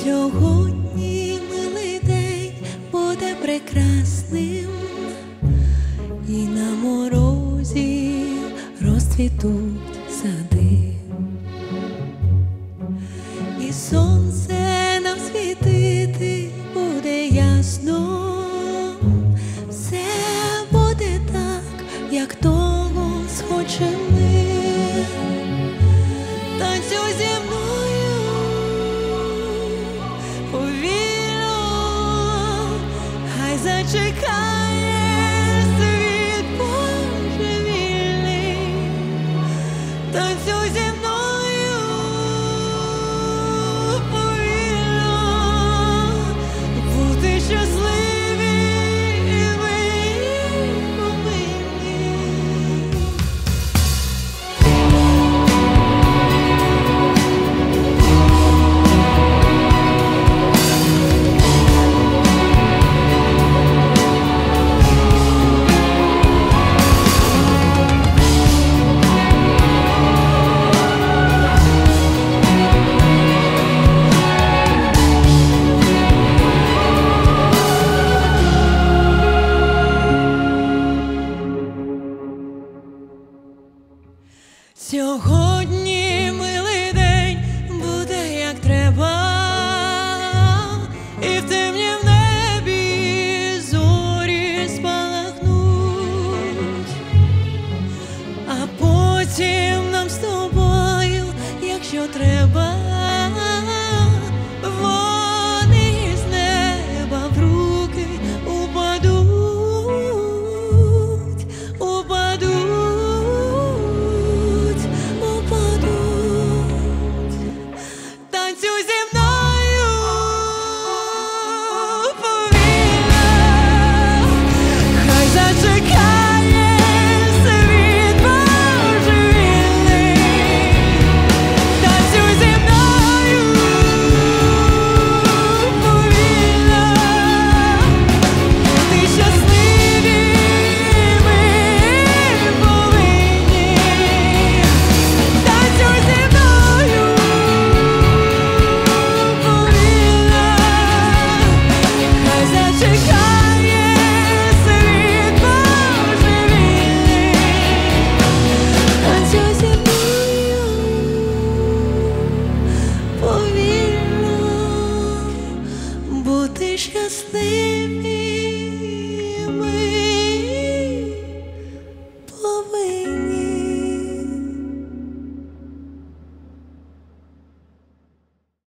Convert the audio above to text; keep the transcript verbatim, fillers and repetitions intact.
Сьогодні милий день буде прекрасним, і на морозі розцвітуть сади, і сонце нам світити буде ясно. Все буде так, як того схочемо ми. Танцюй зі мною повільно, хай зачекає світ божевільний. Танцюй зі мною повільно, бути щасливі ми повинні. Сьогодні милий день буде як треба, і в темнім небі зорі спалахнуть, а потім нам з тобою, якщо треба,